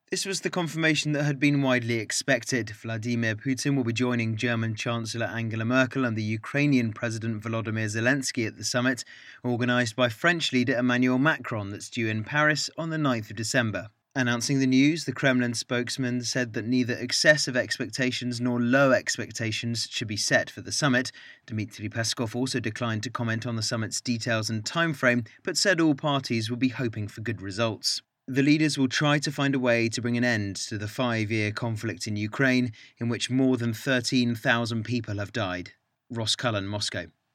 This was the confirmation that had been widely expected. Vladimir Putin will be joining German Chancellor Angela Merkel and the Ukrainian President Volodymyr Zelensky at the summit, organised by French leader Emmanuel Macron, that's due in Paris on the 9th of December. Announcing the news, the Kremlin spokesman said that neither excessive expectations nor low expectations should be set for the summit. Dmitry Peskov also declined to comment on the summit's details and timeframe, but said all parties would be hoping for good results. The leaders will try to find a way to bring an end to the 5-year conflict in Ukraine, in which more than 13,000 people have died. Ross Cullen, Moscow.